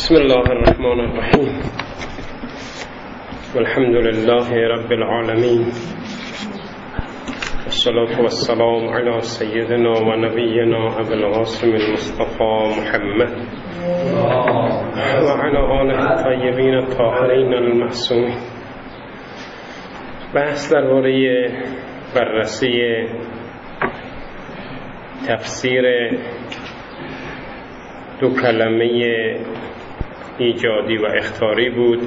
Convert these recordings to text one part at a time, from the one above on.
بسم الله الرحمن الرحیم والحمد لله رب العالمین والصلاة والسلام على سيدنا و نبینا ابو القاسم المصطفى محمد و على آله الطیبین الطاهرین المعصومین. بحث درباره بررسی تفسیر دو کلمه ایجادی و اخطاری بود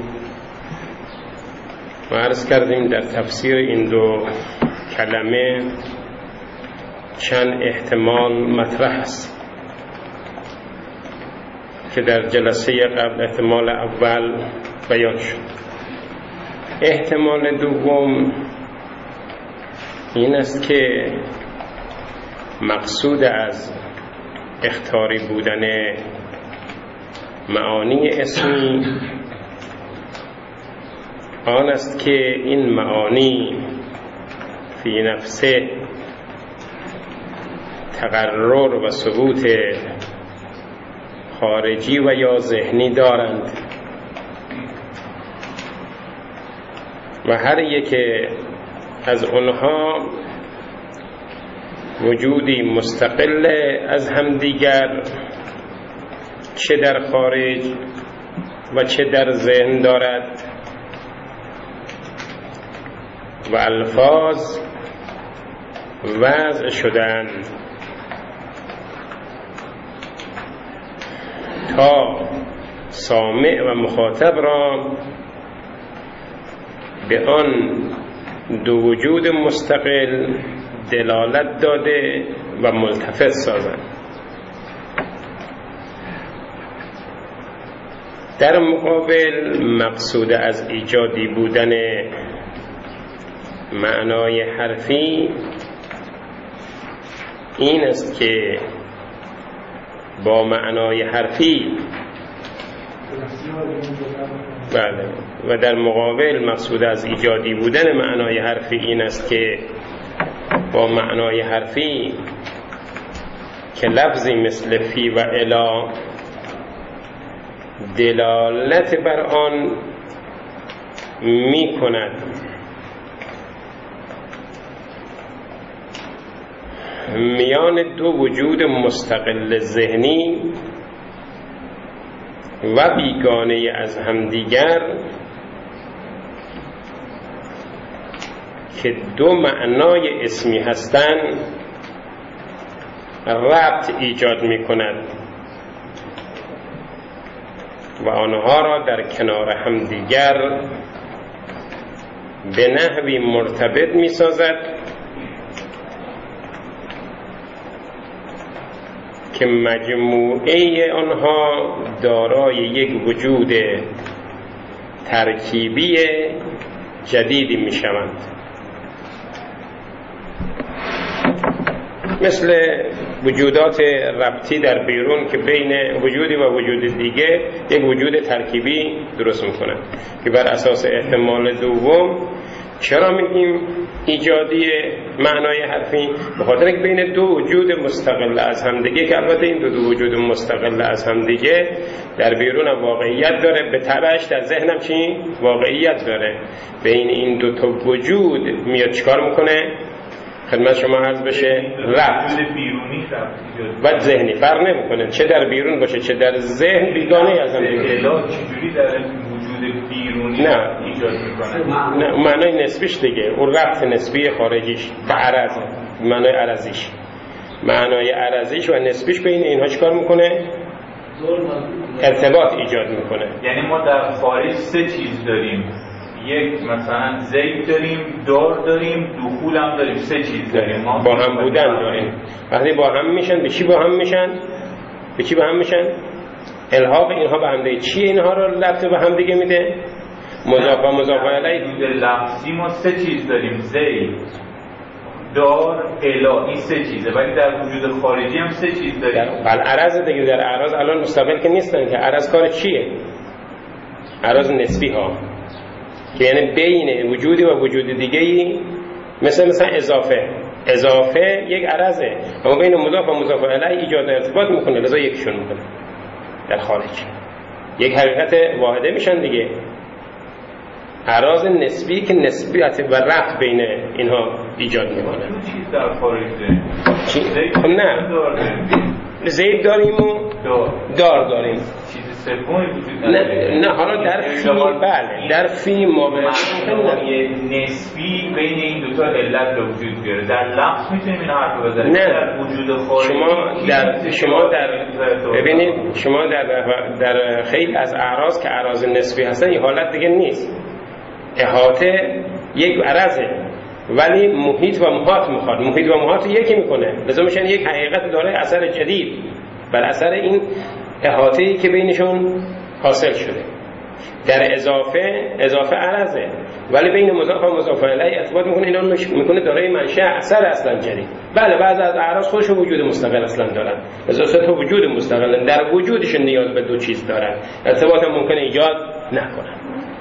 و عرض کردیم در تفسیر این دو کلمه چند احتمال مطرح است که در جلسه قبل احتمال اول بیان شد. احتمال دوم این است که مقصود از اخطاری بودن معانی اسمی آن است که این معانی فی نفسه تقرر و ثبوت خارجی و یا ذهنی دارند و هر یک از آنها وجودی مستقل از همدیگر چه در خارج و چه در ذهن دارد و الفاظ وضع شدن تا سامع و مخاطب را به آن دو وجود مستقل دلالت داده و ملتفت سازند. در مقابل مقصود از ایجادی بودن معنای حرفی این است که با معنای حرفی بله و در مقابل مقصود از ایجادی بودن معنای حرفی این است که با معنای حرفی که لفظی مثل فی و الی دلالت بر آن می کند میان دو وجود مستقل ذهنی و بیگانه از همدیگر که دو معنای اسمی هستند ربط ایجاد می کند و آنها را در کنار همدیگر به نحوی مرتبط می سازد که مجموعه آنها دارای یک وجود ترکیبی جدیدی می شوند. مثل وجودات ربطی در بیرون که بین وجودی و وجود دیگه یک وجود ترکیبی درست میکنن که بر اساس احتمال دوم چرا میگیم ایجادی معنای حرفی؟ به خاطر اینکه بین دو وجود مستقل از همدیگه که البته این دو وجود مستقل از همدیگه در بیرون واقعیت داره، به تبعش در ذهنم چی؟ واقعیت داره. بین این دو تا وجود میاد چیکار میکنه؟ خدمت شما عرض بشه ربط و ذهنی فرق نمیکنه، چه در بیرون باشه چه در ذهن بیگانه از هم دیگه. چجوری در وجود بیرونی نه ایجاد میکنه؟ نه معنای نسبیش دیگه، اون ربط نسبی خارجیش به عرض، معنای عرضیش، معنای عرضیش و نسبیش بین اینها چیکار میکنه؟ ارتباط ایجاد میکنه. یعنی ما در خارج سه چیز داریم، یک مثلا زید داریم، دار داریم، دخول هم داریم، سه چیز داریم. ما با هم بودن داریم. وقتی با هم میشن به چی با هم میشن؟ به چی با هم میشن؟ الحاق اینها به هم دیگه. چی اینها رو ربط به هم دیگه میده؟ مضاف و مضاف الیه. در لفظی ما سه چیز داریم، زید، دار، الی، این سه چیزه، ولی در وجود خارجی هم سه چیز داریم. بل عرض دیگه، در اعراض الان مستقل که نیستن که. عرض کار چیه؟ اعراض نسبی ها که یعنی بین وجودی و وجود دیگه‌ای، مثلا اضافه یک عرضه، اما بین مضاف و مضاف الیه ایجاد ارتباط میکنه، لذا یکشون میکنه در خارج. یک حقیقت واحده میشن دیگه. اعراض نسبی که نسبیت و ربط بین اینها ایجاد میکنه. چیز در خارج چی؟ خب نه زید داریم و دار داریم. چیز سومی وجود نداره. نه حالا در فی بله در فی معنای نسبی بین این دوتا علت به وجود بیاره. در لفظ میتونیم این حرف بزنیم. نه در وجود خارجی شما در ببینید شما در خیلی از اعراض که اعراض نسبی هستن این حالت دیگه نیست. احاطه یک عرضه ولی محیط و محاط میخواد، محیط و محاط یکی میکنه، لذا میشن یک حقیقت داره اثر جدید بر اثر این احاطه‌ای که بینشون حاصل شده. در اضافه عرضه ولی بین مضاف و مضاف الیه ارتباط میکنه، اینا میکنه دارای منشأ اثر اصلا جدید. بله بعض از اعراض خودش وجود مستقل اصلا دارن، لذا سه تا وجود مستقل در وجودشون نیاز به دو چیز دارن، ارتباط ممکنه ایجاد نکنن،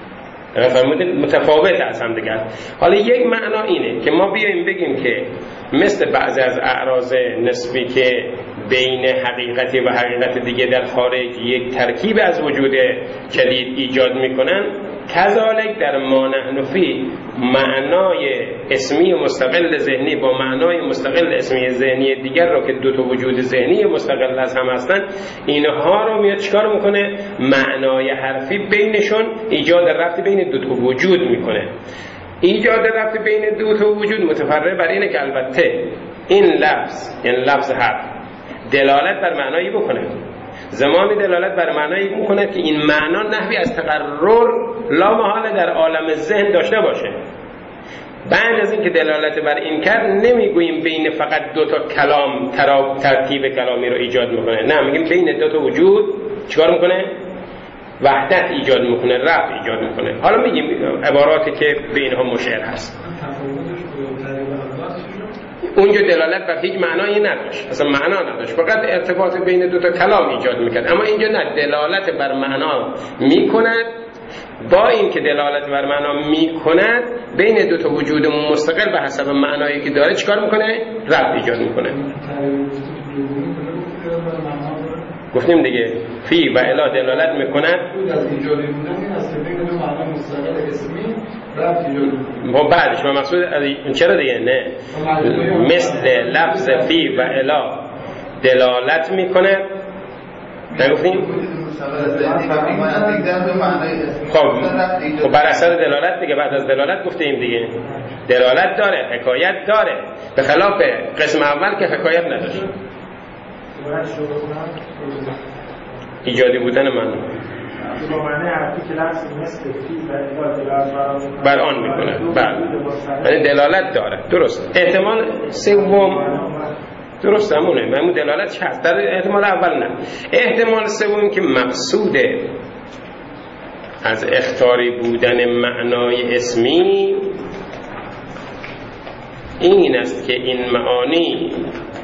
متفاوت از هم دیگر. حالا یک معنا اینه که ما بیایم بگیم که مثل بعضی از اعراض نسبی که بین حقیقتی و حقیقت دیگه در خارج یک ترکیب از وجود جدید ایجاد میکنن، کذالک در ما نحن فی معنای اسمی مستقل ذهنی با معنای مستقل اسمی ذهنی دیگر رو که دو تا وجود ذهنی مستقل از هم هستن، اینها رو میاد چیکار میکنه؟ معنای حرفی بینشون ایجاد ربط بین دو تا وجود میکنه. ایجاد ربط بین دو تا وجود متفرع بر اینه که البته این لفظ یعنی لفظ حرف دلالت بر معنایی بکنه، زمانی دلالت بر معنایی میکنه که این معنا نحوی از تقرر لا محاله در عالم ذهن داشته باشه. بعد از اینکه دلالت بر این کرد نمیگوییم بین فقط دو تا کلام ترتیب کلامی رو ایجاد میکنه، نه میگیم بین دو تا وجود چیکار میکنه؟ وحدت ایجاد میکنه، ربط ایجاد میکنه. حالا میگیم عباراتی که به اینها مشعر هست. اونجا دلالت بر هیچ معنایی نداشت، اصلا معنا نداشت، فقط ارتباط بین دو تا کلام ایجاد میکرد. اما اینجا نه، دلالت بر معنا میکند، با این که دلالت بر معنا میکند بین دو تا وجود مستقل به حسب معنایی که داره چیکار میکنه؟ ربط ایجاد میکنه. گفتیم دیگه فی و الا دلالت میکند با بعدش ما مقصود چرا دیگه نه مثل لفظ فی و الا دلالت میکند نگفتیم؟ خب بر اثر دلالت دیگه، بعد از دلالت گفتیم دیگه دلالت داره، حکایت داره، به خلاف قسم اول که حکایت نداشت. ایجادی بودن من بر آن میکنه، بله دلالت داره، درست. احتمال سوم درست همونه، همون دلالت هست، در احتمال اول نه. احتمال سوم که مقصود از اختیاری بودن معنای اسمی این است که این معانی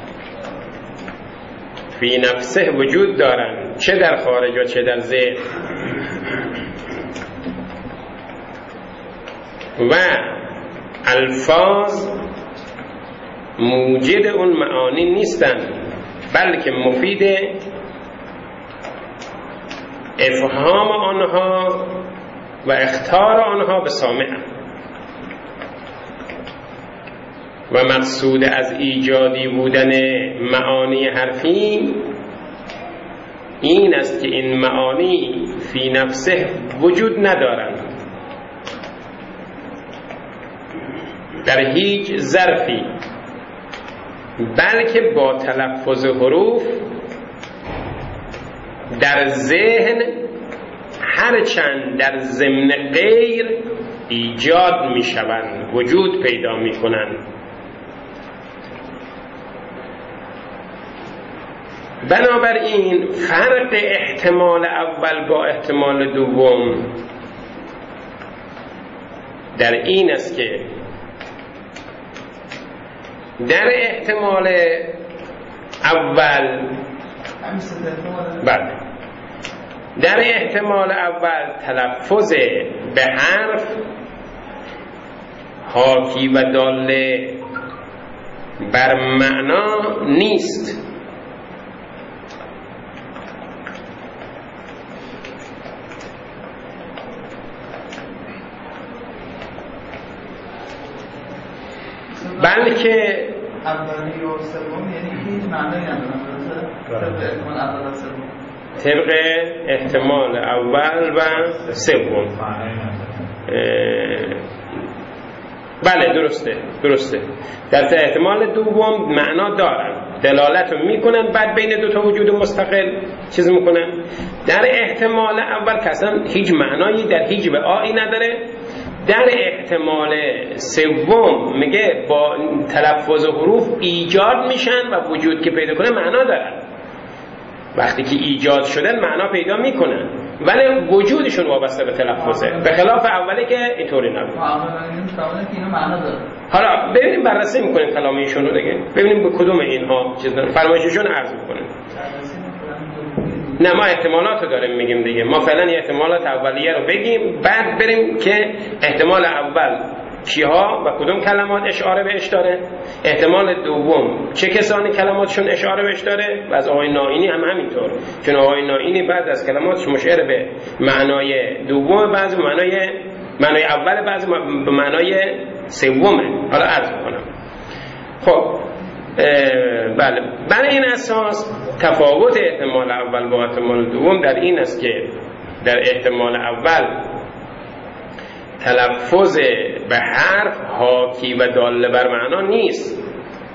فی نفسه وجود دارند، چه در خارج و چه در ذهن، و الفاظ موجد اون معانی نیستند، بلکه مفید افهام آنها و اخطار آنها به سامع. و مقصود از ایجادی بودن معانی حرفی این است که این معانی فی نفسه وجود ندارند، در هیچ ظرفی، بلکه با تلفظ حروف در ذهن هرچند در ضمن غیر ایجاد می شوند، وجود پیدا می کنند. بنابراین فرق احتمال اول با احتمال دوم در این است که در احتمال اول در احتمال اول تلفظ به حرف حاکی و داله بر معنا نیست، بلکه اولی و سوم یعنی هیچ معنی ندارن طبق احتمال اول و سوم. بله درسته در احتمال دوم معنا دارن، دلالت رو میکنن، بعد بین دو تا وجود مستقل چیز میکنن. در احتمال اول که اصلا هیچ معنایی در هیچ وعایی نداره. در احتمال سوم میگه با تلفظ حروف ایجاد میشن و وجود که پیدا کنه معنا دارن. وقتی که ایجاد شدن معنا پیدا میکنن ولی وجودشون وابسته به تلفظه، به خلاف اولی که اینطوری نبود. حالا ببینیم بررسی میکنیم کلام ایشون رو دیگه، ببینیم به کدوم اینها چیز دارن، فرمایششون عرض میکنیم. نه ما احتمالات رو داریم میگیم دیگه، ما فعلا احتمالات اولیه رو بگیم بعد بریم که احتمال اول کیها و کدوم کلمات اشاره بهش داره، احتمال دوم چه کسانی کلماتشون اشاره بهش داره. و از آقای نائینی هم همینطور، چون آقای نائینی بعد از کلماتش مشعر به معنای دوم، بعضی معنای اول، بعضی به معنای سومه. حالا عرض کنم. خب بله، برای این اساس تفاوت احتمال اول با احتمال دوم در این است که در احتمال اول تلفظ به حرف حاکی و دال بر معنا نیست،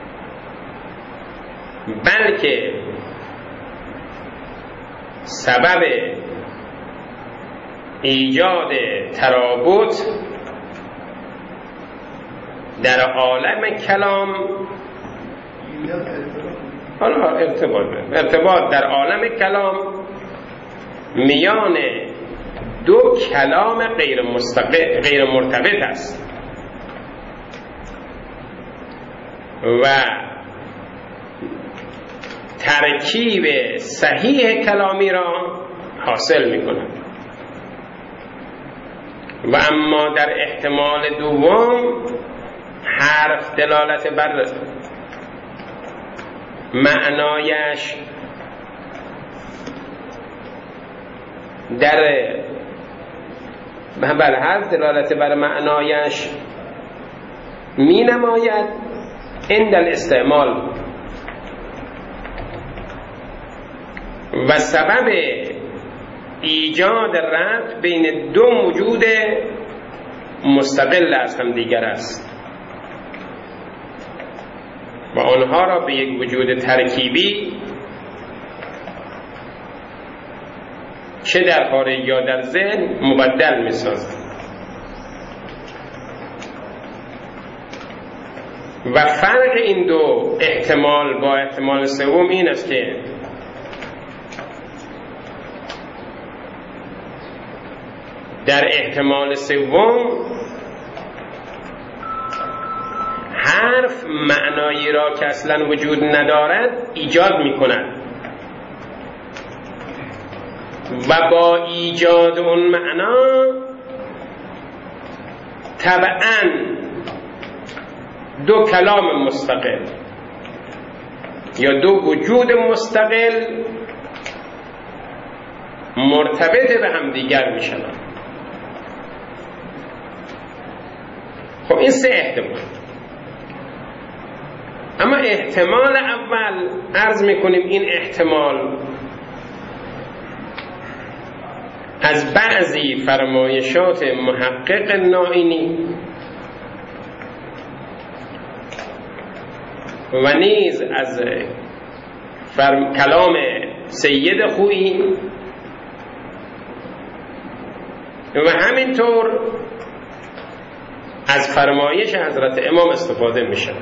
بلکه سبب ایجاد ترابط در عالم کلام، ارتباط در عالم کلام میان دو کلام غیر مرتبط است و ترکیب صحیح کلامی را حاصل می‌کند. و اما در احتمال دوم حرف دلالت بر معنایش بله حرف دلالت بر معنایش می نماید عند الاستعمال و سبب ایجاد ربط بین دو موجود مستقل از هم دیگر است و آنها را به یک وجود ترکیبی چه در خارج یا در ذهن مبدل می‌سازد. و فرق این دو احتمال با احتمال سوم این است که در احتمال سوم حرف معنایی را که اصلا وجود ندارد ایجاد می‌کند و با ایجاد اون معنا طبعاً دو کلام مستقل یا دو وجود مستقل مرتبط به هم دیگر میشوند. خب این سه احتمال. اما احتمال اول عرض میکنیم این احتمال از بعضی فرمایشات محقق نائینی و نیز از کلام سید خویی و همینطور از فرمایش حضرت امام استفاده میشه.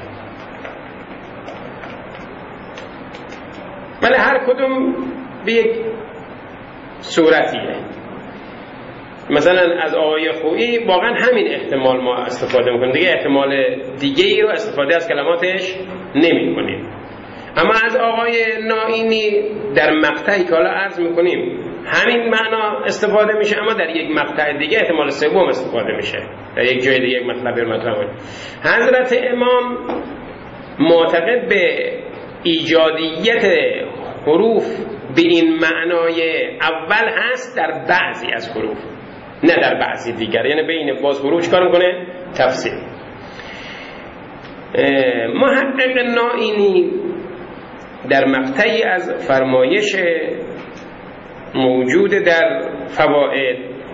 ولی هر کدوم به یک صورتیه. مثلا از آقای خویی واقعا همین احتمال ما استفاده میکنیم دیگه، احتمال دیگه ای رو استفاده از کلماتش نمی کنیم. اما از آقای نائینی در مقطعی که حالا عرض میکنیم همین معنا استفاده میشه، اما در یک مقطع دیگه احتمال سوم استفاده میشه، در یک جای دیگه یک مطلب مطرح. حضرت امام معتقد به ایجادیت حروف به این معنای اول هست در بعضی از حروف، نه در بعضی دیگر. یعنی بین باز حروف کار میکنه تفسیر. محقق نائینی در مقطعی از فرمایش موجود در فوائد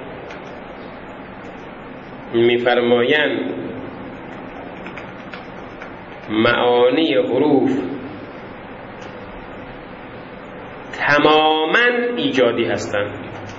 می‌فرمایند معانی حروف تماماً ایجادی هستند.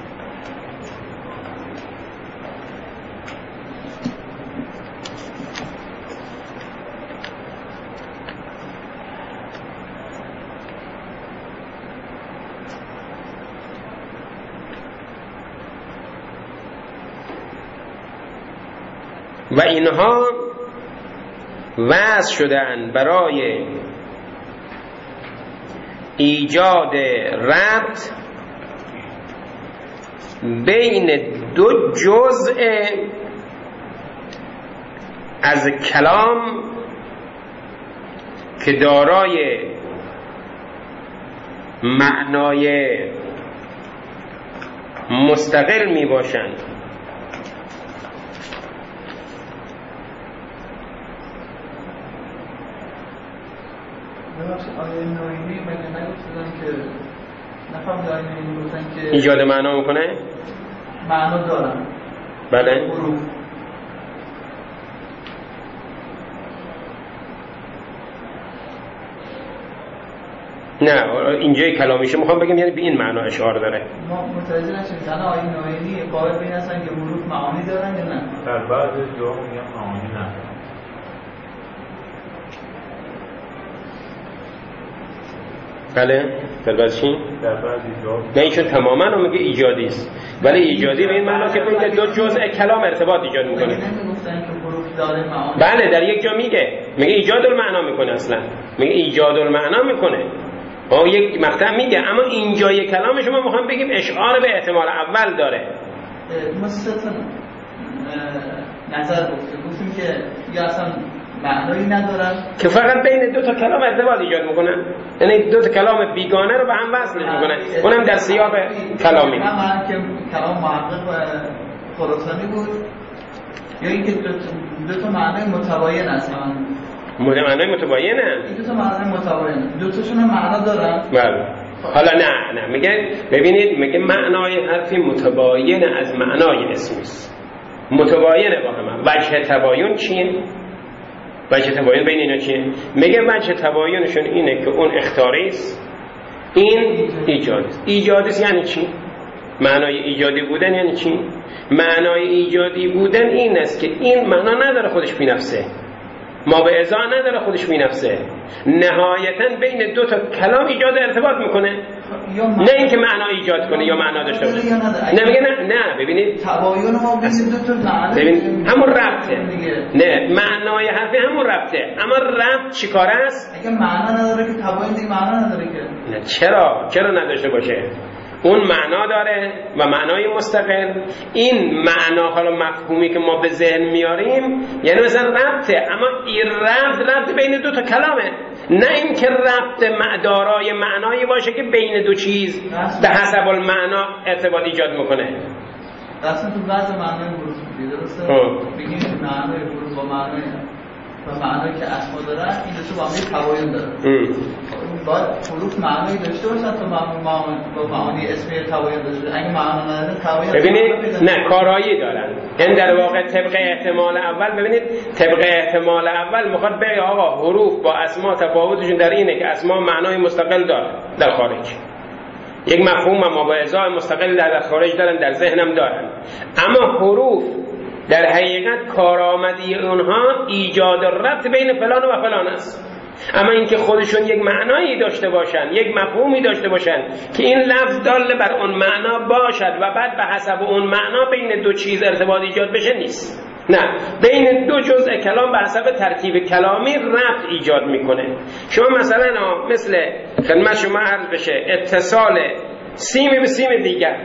و اینها وضع شدن برای ایجاد ربط بین دو جزء از کلام که دارای معنای مستقل می باشند. آیه نوینی مگه نگفتن که نفهم آیه نوینی گفتن که ایجاد معنا میکنه؟ معنا دارن. بله. حروف. نه اینجای کلامیشه میخوام بگم یعنی به این معنا اشاره داره. ما متوجه نشیم که آیه نوینی قائل به این هستن که حروف معانی دارن یا نه؟ در بعض جا میگن معانی ندارن. بله در بعضی چی؟ در بعضی جا نه ایشون تماما رو میگه ایجادی است، ولی ایجادی به این معنا که بین دو جزء کلام ارتباط ایجاد میکنه. نمیگفتن که حروف داره معانی. بله در یک جا میگه ایجاد المعنا میکنه، اصلا میگه ایجاد المعنا میکنه. یک مقطع میگه، اما اینجای کلام شما میخوام بگیم اشعار به احتمال اول داره. ما سه نظر گفتیم که یا اصلا معنایی ندارن که فقط بین دو تا کلام ارتباط ایجاد میکنن، یعنی دو تا کلام بیگانه رو به هم وصل میکنن، اونم در سیاق کلامی. من که کلام محقق خراسانی بود یا اینکه دو تا معنای متباین هستن. معنای متباینه؟ این دو تا معنای متباین، دو تاشون معنا دارن. بله. حالا نه میگه ببینید، میگه معنای حرفی متباین از معنای اسمی است، متباینه با هم. وجه تباین چیه؟ وجه تباین بین اینا چیه؟ میگه وجه تباینشون اینه که اون اختیاری است، این ایجادی است. ایجادی است یعنی چی؟ معنای ایجادی بودن یعنی چی؟ معنای ایجادی بودن این است که این معنا نداره خودش بی نفسه، ما به ازا نداره خودش بی نفسه، نهایتاً بین دو تا کلام ایجاد ارتباط میکنه، نه اینکه معنا ایجاد کنه یا معنا داشته باشه. نه میگه نه ببینید تباین ما بین دو تا معنی ببینید همون ربطه. نه معنای حرفی همون ربطه، اما ربط چیکار است؟ اگه معنا نداره که تباین دیگه معنا نداره که. نه چرا نداشته باشه؟ اون معنا داره و معنای مستقل. این معنا حالا مفهومی که ما به ذهن میاریم یعنی مثلا ربطه، اما این ربط بین دو تا کلامه، نه اینکه ربط دارای معنایی باشه که بین دو چیز به حسب المعنا ارتباط ایجاد میکنه. اصلا تو بعض معنای حروف میگه درسته؟ بگیم معنای حروف با معنایی که اسما دارن این دو تا با هم تباین داره. باید حروف معنایی داشته باشن تا با معانی اسمی تباین داشته. اگه معنا نداره تباین ببینید نه کارایی دارن، یعنی در واقع طبق احتمال اول. ببینید طبق احتمال اول میخواد بگه آقا حروف با اسما تفاوتشون در اینه که اسما معنای مستقل داره در خارج، یک مفهوم ما با ازای مستقل در خارج دارن، در ذهنم دارن، اما حروف در حقیقت کارآمدی اونها ایجاد ربط بین فلان و فلان است. اما اینکه خودشون یک معنایی داشته باشن، یک مفهومی داشته باشن که این لفظ دال بر اون معنا باشد و بعد به حسب اون معنا بین دو چیز ارتباط ایجاد بشه نیست. نه، بین دو جزء کلام به حسب ترکیب کلامی ربط ایجاد میکنه. شما مثلا مثل خدمت شما عرض بشه اتصال سیم به سیم دیگر،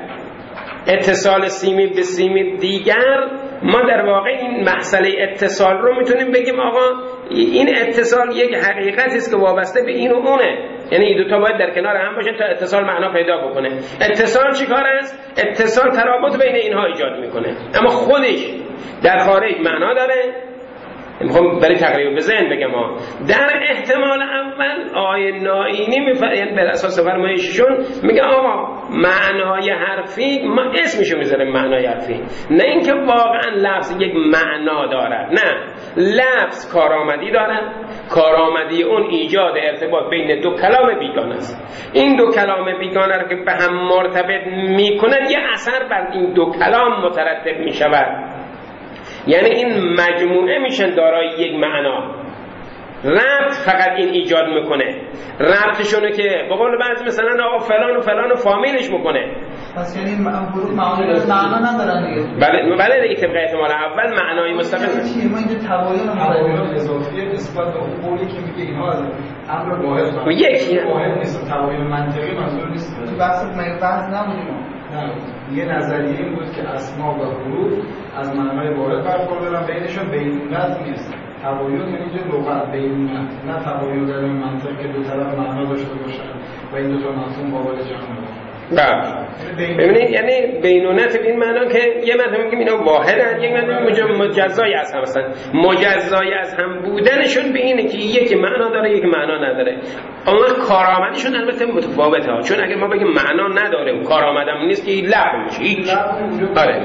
اتصال سیمی به سیم دیگر، ما در واقع این مسئله اتصال رو میتونیم بگیم آقا این اتصال یک حقیقتی است که وابسته به این و اونه، یعنی این دو تا باید در کنار هم باشن تا اتصال معنا پیدا بکنه. اتصال چی کار است؟ اتصال ترابط بین اینها ایجاد میکنه، اما خودش در خارج معنا داره میخوام برای تقریب بزن بگم ها. در احتمال اول آیه نائینی یعنی بر اساس فرمایششون میگه آقا معنای حرفی ما اسمشو میذاریم معنای حرفی، نه اینکه واقعا لفظ یک معنا دارد، نه لفظ کارآمدی دارد، کارآمدی اون ایجاد ارتباط بین دو کلام بیگانه است. این دو کلام بیگانه رو که به هم مرتبط میکنند یه اثر بر این دو کلام مترتب میشود، یعنی این مجموعه میشن دارای یک معنا. ربط فقط این ایجاد میکنه، ربطشونه که به قول بعضی مثلا آقا فلان و فلان و فامیلش میکنه، پس یعنی معنا ندارن دیگه. بله دیگه طبق احتمال اول معنای مستقل ما اینجا تباین اضافی نسبت به قولی که میگه اینها از امر واحد یکی واحد نیست، تباین منطقی منظور نیست. تو بحث نبودیم. یه نظریه این بود که اسما و حروف از معنای واحد برخوردارن، بینشون بینونت نیست. تباین یعنی اینجا لغت بینونت، نه تباین در این منطق که دو طرف معنا داشته باشن و این دو تا مفهوم قابل جمع باشن. ببینید یعنی بینونت این معنا که یه معنی میگیم اینا واحدن، یک معنی مجزای از هم هستن. مجزای از هم بودنشون به اینه که یکی معنا داره یک معنا نداره. اما کارآمدیشون البته متفاوته ها، چون اگر ما بگیم معنا نداره و کارآمدم نیست که لغو میشه هیچ. آره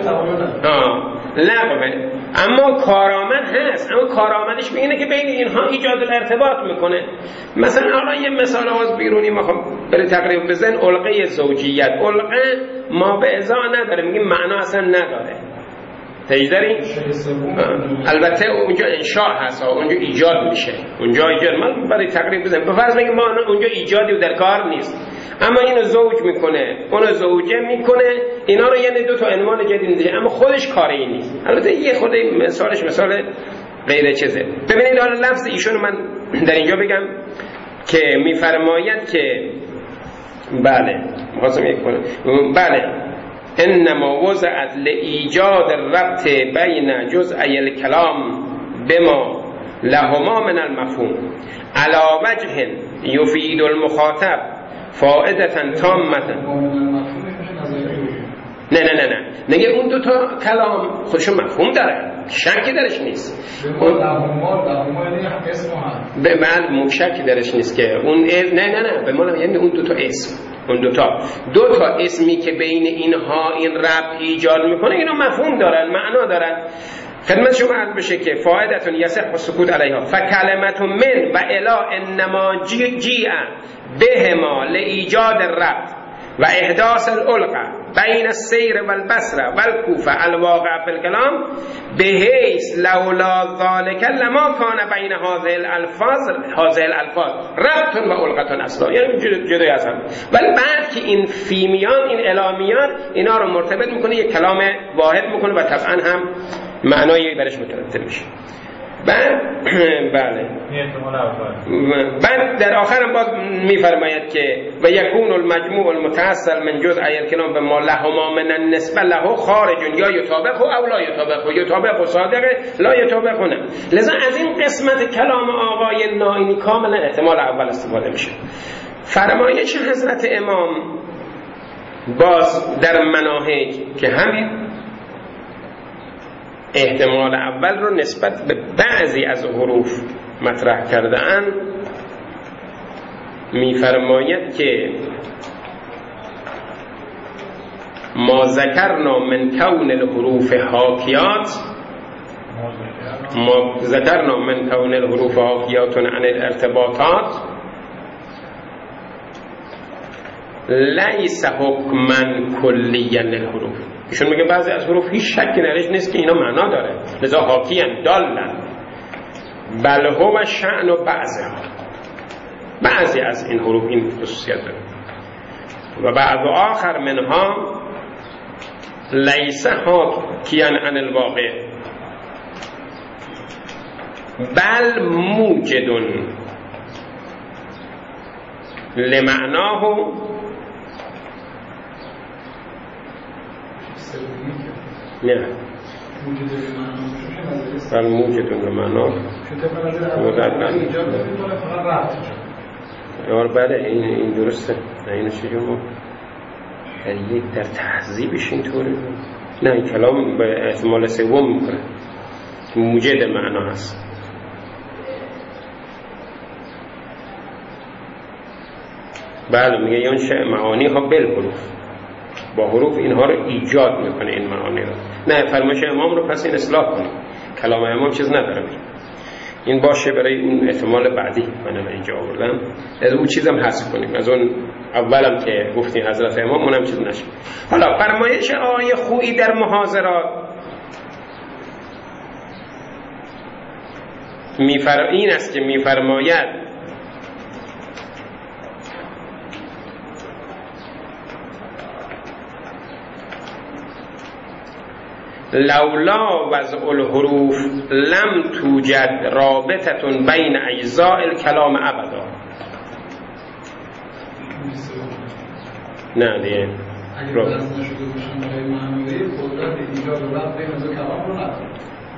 لغو، اما کارآمد هست، اما کارآمدش به اینه که بین اینها ایجاد ارتباط میکنه. مثلا حالا یه مثال از بیرونی ما برای تقریب بزن، علقه زوجیت. علقه ما به ازا نداره، میگیم معنا اصلا نداره. تجدری؟ البته اونجا انشاء هست، اونجا ایجاد میشه، اونجا ایجاد. من برای تقریب بزن بفرض بگیم ما اونجا ایجادی و در کار نیست، اما اینو زوج میکنه اونو زوجه میکنه، اینا رو یعنی دو تا عنوان جدید میشه، اما خودش کاری نیست. البته یه خود مثالش مثال غیر چیزه. ببینید حالا لفظ ایشون من در اینجا بگم که میفرماید که بله می‌خواستم یک کنم بله انما وضعت لایجاد الربط بین جزئی الکلام بما لهما من المفهوم على وجه یفید المخاطب فائدة تامة. نه نگه اون دو تا کلام خودشون مفهوم داره، شکی درش نیست. به من شکی درش نیست که اون نه به من یعنی اون دو تا اسم، اون دو تا اسمی که بین اینها این ربط ایجاد میکنه اینا مفهوم دارن، معنا دارن. خدمت شما عرض بشه که فائدتون یصح السکوت علیها فکلمت من و الا انما جیء بهما لایجاد الربط و احداث الالقه بین السیر و البصره و الکوفه الواقع فی الکلام بحیث لولا ذلك لما کان بین هذه الالفاظ ربط و القه اصلا، یعنی جدای از هم. ولی بعد که این فیمیان این الامیان اینا رو مرتبط میکنه، یک کلام واحد میکنه و طبعا هم معنایی برش مترتب میشه. بله بعد در آخرم باز میفرماید که و یکون المجموع المتحصل من جزء الکلام به ما لهما من النسبه له خارج یا یطابق او لا یطابق، یطابق صادق لا یطابق نه. لذا از این قسمت کلام آقای نائینی کاملا احتمال اول استفاده میشه. فرمایش حضرت امام باز در مناهج که همین احتمال اول رو نسبت به بعضی از حروف مطرح کرده‌اند، می‌فرماید که ما ذکرنا من کون الحروف حاکیات عن الارتباطات لیس حکما کلیا للحروف. ایشون میگه بعضی از حروف هیچ شکی درش نیست که اینا معنا داره، لذا حاکیان دالن، بل هو شأن و بعضی از این حروف این خصوصیت داره. و بعد آخر منها لیس حاکیان عن الواقع بل موجد لمعناه نه بل موجد لمعناه بله این درسته. نه اینو چجور ما یک در تهذیبش اینطوره، نه این کلام به احتمال سوم میکنه موجد معنا هست. بله میگه ینشأ معانی ها بالحروف، با حروف اینها رو ایجاد میکنه این معانی رو. نه فرمایش امام رو پس این اصلاح کنیم، کلام امام چیز نداره. این باشه برای اون احتمال بعدی من اینجا آوردم، از اون چیزم حذف کنیم، از اون اولم که گفتین حضرت امام اونم چیز نشه. حالا فرمایش آیه خویی در محاضرات این است که میفرماید لولا وضع الحروف لم توجد رابطه بین اجزاء الکلام ابدا. نه دیگه اگه وضع نشده باشن برای معنوی قدرت ایجاد و ربط بین دو کلام رو نداره.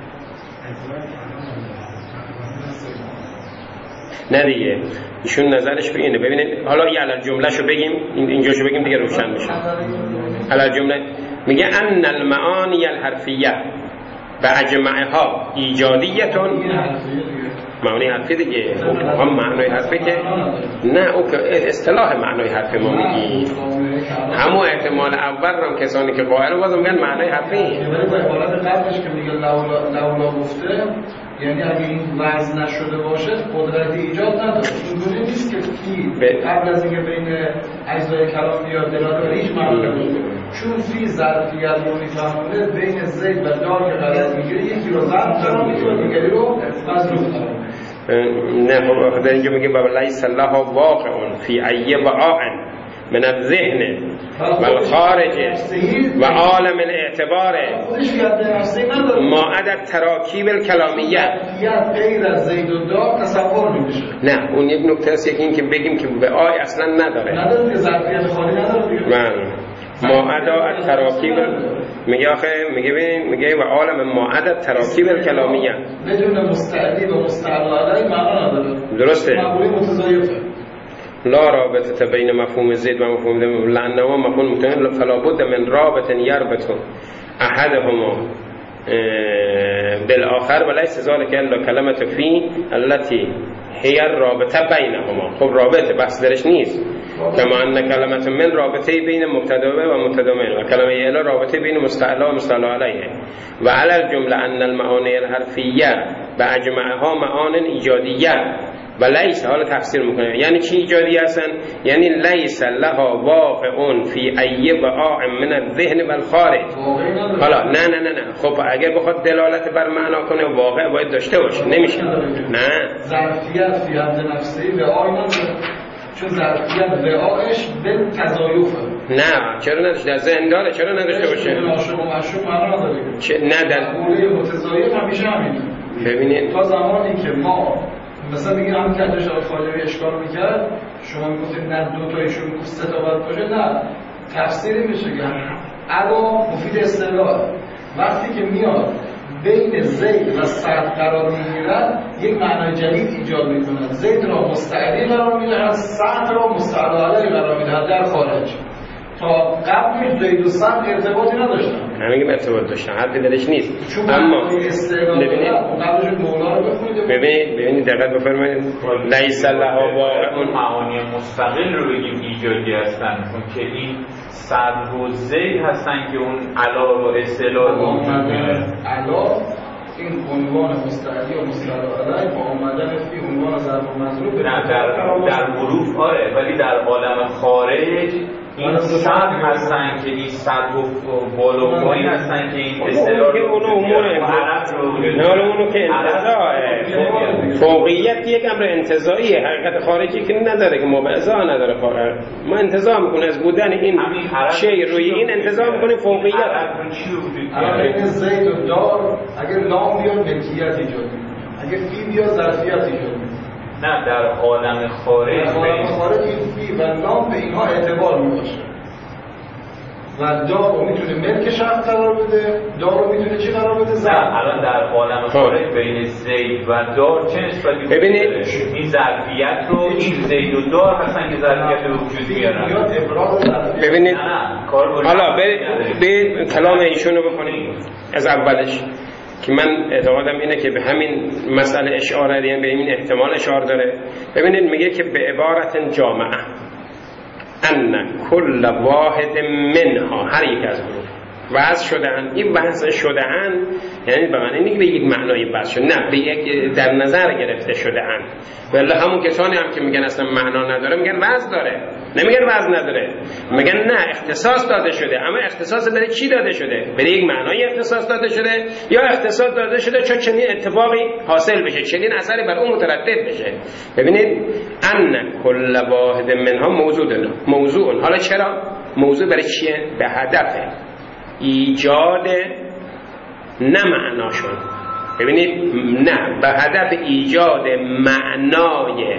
نه دیگه ایشون نظرش به اینه. ببینید حالا یه علل جمله شو بگیم، اینجاشو بگیم دیگه روشن میشه. علل جمله میگه ان المعانی الحرفیه و اجمعها ایجادیتون. معانی حرفی دیگه هم معنای حرفی که نه او اصطلاح معنای حرفی ما میگی، همون احتمال اول رو کسانی که قائل بازم میگن معنای حرفی. ولی با عبارت قبلش که میگه لولا گفته، یعنی اگه این وضع نشده باشه قدرت ایجاد نداره. اینجوری نیست که فی قبل از اینکه بین اجزای کلام بیاد دلاله هیچ معنی نداره، چون فی ظرفیت رو میفهمونه بین زید و دار که قرار میگیره یکی رو ظرف قرار میگیره دیگری رو مظروف قرار میگیره. نه خب در اینجا میگه لیس الله واقع فی ای وعاء من الذهن و الخارج و عالم الاعتبار ما عدد تراکیب الکلامیه. غیر از زید و دار تصور نمیشه. نه اون یک نکته است، یکی این که بگیم که وعاء اصلا نداره که ظرفیت خالی نداره. ما عدد تراکیب میگه آخه میگه و عالم ما عدد تراکیب الکلامیه بدون مستعدی و مستعلا علی معنا نداره. درسته. معقولی متضایفه. لا رابطه بین مفهوم زید و مفهوم لانه مفهوم متضایف فلا بد من رابط یربط احدهما بالاخر وليس ذلك الا كلمه فی التي هي الرابطه بینهما. خب رابطه بحث درش نیست، کما ان کلمه من رابطه بین مبتدا و مبتدا و کلمه الی رابطه بین مستعلا و مستعلا علیه و علی الجمله ان المعانی الحرفیه و اجمعها معان ایجادیه و لیس. حالا تفسیر میکنه یعنی چی ایجادی هستن؟ یعنی لیس لها واقع فی ای وعاء من الذهن و الخارج. حالا نه خب اگر بخواد دلالت بر معنا کنه واقع باید داشته باشه، نمیشه. نه ظرفیت فی حد نفسی وعاء نداره، چون ظرفیت وعاءش به تضایفه. نه چرا نداشته؟ در ذهن داره، چرا نداشته باشه؟ عاشق و معشوق معنا نداره. نه در قوله متضایف همیشه همینه. ببینید تا زمانی که ما مثلا بگیم همین که ادش خالوی اشکال میکرد، شما میگفتید نه دو تایشون میگفت سه تا باید باشه، نه تفسیری میشه که علا مفید اصطلاح وقتی که میاد بین زید و سعد قرار میگیرد یک معنای جدید ایجاد میکند. زید را مستعلی قرار میدهد، سعد را مستعلا علیه قرار میدهد در خارج. تا قبل زید و سعد ارتباطی نداشتن. نمیگم ارتباط داشتن، حرفی درش نیست. اما ببینید دقت بفرمایید لیس لها واقع اون معانی مستقل رو بگیم ایجادی هستن، چون که این صدر و زید هستن که اون علا رو اصطلاح علا این عنوان مستعلی و مستعلا علیه با آمدن فی عنوان ظرف و مظروف نه در حروف آره، ولی در عالم خارج این صد هستن که این صد و بالا و پایین هستن که این اصطلاح رو اونو که انتزاعه فوقیت یک امر انتزاعیه، حقیقت خارجی که نداره که ما به ازا نداره خارج. ما انتزاع میکنه از بودن این شی روی این انتزاع میکنه فوقیت. الان زید و دار اگر لام بیاد ملکیت ایجاد میکنه، اگر فی بیاد ظرفیت ایجاد میکنه. نه در عالم خارج این فی و لام به اینها اعتبار میباشه و دار رو میتونه ملک شخص قرار بده، دار رو میتونه چی قرار بده؟ نه الان در عالم خارج بین زید و دار چه نسبتی ببینید این ظرفیت رو این زید و دار هستن که ظرفیت رو وجود میارن. ببینید حالا به کلام ایشون رو بخونید از اولش که من اعتقادم اینه که به همین مسئله اشاره، یعنی به این احتمال اشاره داره. ببینید میگه که به عبارت جامعه ان کل واحد منها، هر یک از حروف وضع شدن. این وضع شدن یعنی به معنی اینه که به یک معنای وضع شد، نه به یک در نظر گرفته شدن. ولی همون کسانی هم که میگن اصلا معنا نداره میگن وضع داره، نمیگن وضع نداره، میگن نه اختصاص داده شده. اما اختصاص برای چی داده شده؟ برای یک معنای اختصاص داده شده، یا اختصاص داده شده چون چنین اتفاقی حاصل بشه، چنین اثری بر اون مترتب بشه. ببینید ان کل واحد منها موضوع. حالا چرا موضوع برای چیه؟ به هدف ایجاد نه معناشون. ببینید نه، به هدف ایجاد معنای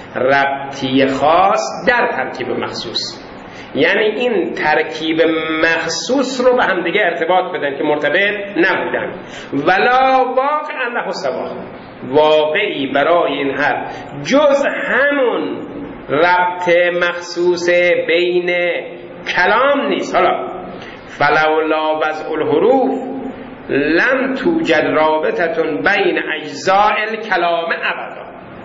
ربطی خاص در ترکیب مخصوص. یعنی این ترکیب مخصوص رو به هم دیگه ارتباط بدن که مرتبط نبودن. ولا واقع له سوا، واقعی برای این حرف جز همون ربط مخصوص بین کلام نیست. حالا فلولا وضع الحروف لم توجد رابطه بین اجزاء الکلام ابدا.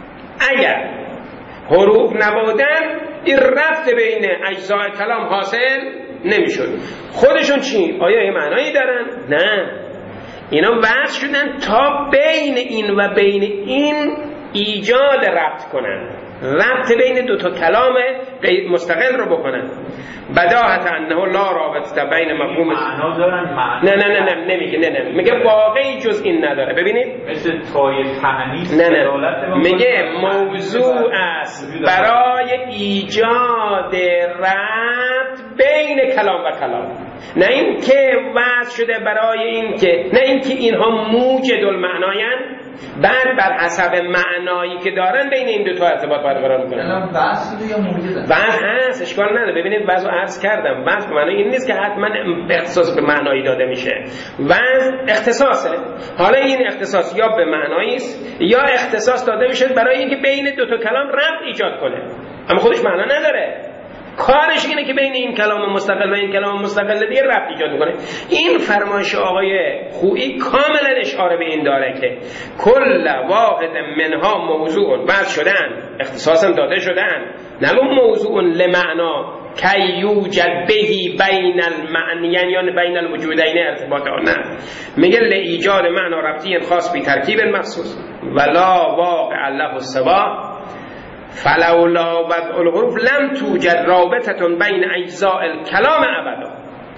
اگر حروف نبودن این ربط بین اجزاء کلام حاصل نمیشد. خودشون چی؟ آیا یه معنایی دارن؟ نه، اینا وضع شدن تا بین این و بین این ایجاد ربط کنن، ربط بین دو تا کلام مستقل رو بکنن. بداهت انه لا رابطه بین مفهوم معنا دارن، نه نمیگه، نه میگه واقعی جز این نداره. ببینید مثل تای تعنیس، نه میگه موضوع است برای ایجاد ربط بین کلام و کلام، نه این که وضع شده برای این که، نه این که اینها موجد المعناین، بعد بر حسب معنایی که دارن بین این دو تا ارتباط برقرار میکنن. الان بحث دیگه موجوده، بحث هست، اشکال نداره. ببینید بعضو عرض کردم بحث به معنای این نیست که حتما اختصاص به معنایی داده میشه، بعض اختصاصه. حالا این اختصاص یا به معنایی است یا اختصاص داده میشه برای اینکه بین دو تا کلام ربط ایجاد کنه، اما خودش معنا نداره. کارش اینه که بین این کلام مستقل و این کلام مستقل دیگه ربط ایجاد میکنه. این فرمایش آقای خویی کاملا اشاره به این داره که کل واحد منها موضوع وضع شدن، اختصاصا داده شدن، نگو موضوع لمعنا کی یوجد بهی بین المعنیین یا بین الوجودین ارتباط آن، نه، میگه لایجاد معنا ربطی خاص بی ترکیب مخصوص ولا واقع له سوا فلولا وضع الحروف لم توجد رابطه بین اجزاء الکلام ابدا.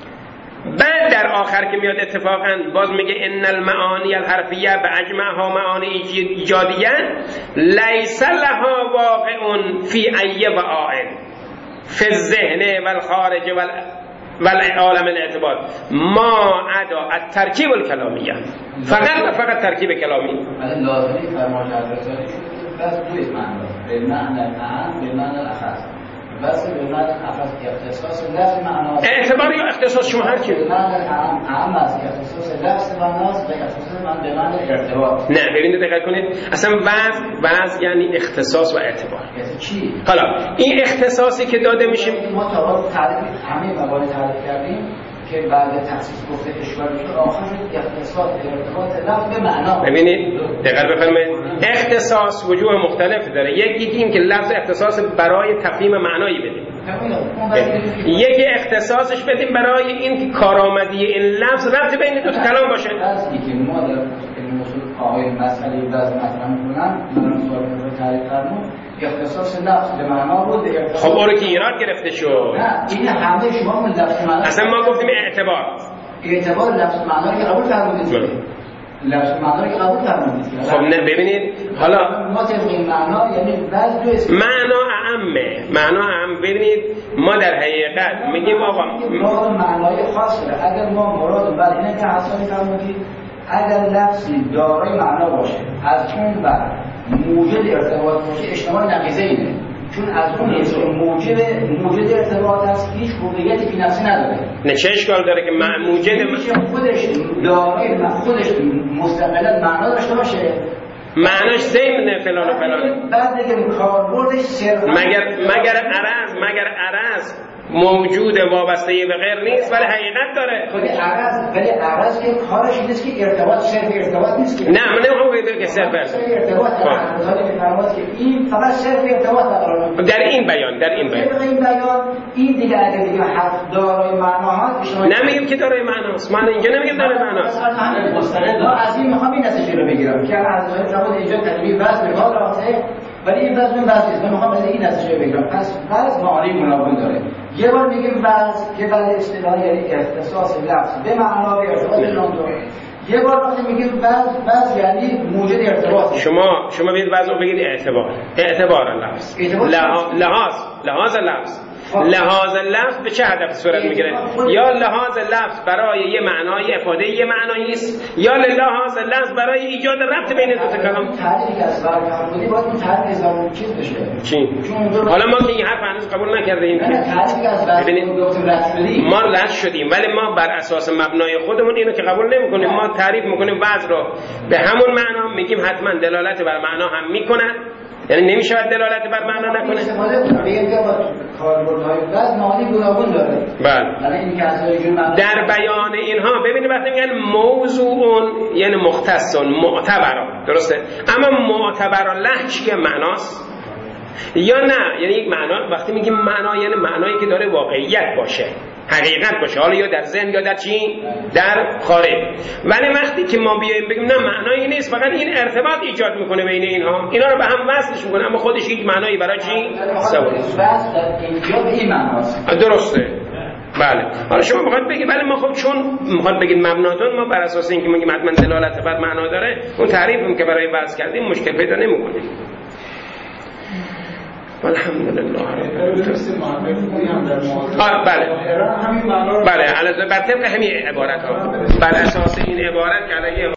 بعد در آخر که میاد اتفاقا باز میگه ان المعانی الحرفیه به اجمعها معانی ایجادیه لیس لها واقع فی ای وعاء فی الذهن والخارج والعالم الاعتبار ما عدا الترکیب الکلامیه، فقط ترکیب کلامی. لازمی فرمایش حضرت بس دوی معنی به معنی اعم به معنی اخص، بس به معنی اخص اختصاص لفظ معنا اعتبار یا اختصاص شما هر کی به معنی اعم از اختصاص لفظ معناست و اختصاص من به معنی ارتباط. نه ببینید دقت کنید، اصلا وضع یعنی اختصاص و اعتبار. یعنی چی؟ حالا این اختصاصی که داده میشه ما تا تعریف همه مبانی تعریف کردیم که بعد تخصیص گفته اشکال میشه، آخر شد اختصاص ارتباط لفظ به معنا. ببینید دقت بفرمایید، اختصاص وجوه مختلف داره. یکی این که لفظ اختصاص برای تفهیم معنایی بدیم، یکی اختصاصش بدیم برای این که کارآمدی این لفظ ربط بین دو تا کلام باشه. اصلی که ما در موضوع آقای مسئله بعض مطرح می‌کنن، من سوال رو تعریف کردم، اختصاص لفظ به معنا بود. خب اون که ایراد گرفته شد. نه این همه شما من لفظ معنا اصلا ما گفتیم اعتبار لفظ معنا رو قبول فرمودید، لفظ معنا رو قبول فرمودید. خب نه ببینید حالا ما طبق این معنا یعنی بعض دو اسم معنا اعم. ببینید ما در حقیقت میگیم آقا ما معنای خاص داره. اگر ما مراد بعد اینه که حسابی فرمودید اگر لفظی دارای معنا باشه از اون بعد موجد ارتباط باشه اجتماع نقیضه اینه، چون از اون اسم موجد ارتباط هست هیچ موقعیتی فی نفسی نداره. نه چه اشکال داره که موجد خودش دارای خودش مستقلا معنا داشته باشه، معناش ضمن فلان و فلان، بعد دیگه کاربردش صرفا مگر عرض موجود وابسته به غیر نیست ولی حقیقت داره. ولی عرض که کارش نیست که ارتباط صرف ارتباط نیست که نه من نمیخوام بگم که صرف ارتباط که این فقط صرف ارتباط قرار در این بیان این دیگه اگه دیگه حرف دارای معنا هست نمیگیم که دارای معناست. من اینجا نمیگم دارای معناست. ما از این میخوام این نتیجه رو بگیرم که از زبان اینجا کلمه وزن به کار رفته ولی این وزن نیست. من میخوام از این نتیجه بگیرم. پس وزن معانی گوناگون داره. یه بار میگیم وزن که برای اصطلاح یعنی اختصاص لفظ به معنا و ارتباطشون داره. یه بار وقتی میگیم وزن یعنی موجد ارتباط. شما بگید وزن رو بگید اعتبار لفظ. لحاظ لفظ. لحاظ لفظ به چه هدف صورت میگیره؟ یا لحاظ لفظ برای یه معنای افاده یه معنایی است یا لحاظ لفظ برای ایجاد ربط بین دو تا کلام. تعریفی از فرق بودی باید اون تعریف نظام چیز بشه. چی؟ حالا ما که این حرف هنوز قبول نکردیم. تعریفی از ما رد شدیم ولی ما بر اساس مبنای خودمون اینو که قبول نمی‌کنیم. ما تعریف می‌کنیم وضع رو به همون معنا میگیم حتما دلالت بر معنا هم می‌کنه. یعنی نمی‌شود دلالت بر معنا نکنه. در بیان اینها ببینید وقتی میگن موضوع یعنی مختص معتبر، درسته؟ اما معتبر لهج که معناست یا نه؟ یعنی یک معنا وقتی میگیم معنا یعنی معنایی که داره واقعیت باشه، حقیقت باشه، حالا یا در ذهن یا در چی؟ در خارج. ولی وقتی که ما بیایم بگیم نه معنایی نیست، فقط این ارتباط ایجاد میکنه بین اینا رو به هم وصلش میکنه، اما خودش هیچ معنایی برای چی؟ درسته. بله. حالا شما میخواید بگید ولی ما خب چون میخواد بگید مبناتون، ما بر اساس اینکه میگیم حتما دلالت بر معنا داره، اون تعریفی که برای وضع کردیم مشکل پیدا نمیکنه. الحمدلله رب العالمین. بله علاوه بر طبق همین عبارت ها بر اساس این عبارت که علیه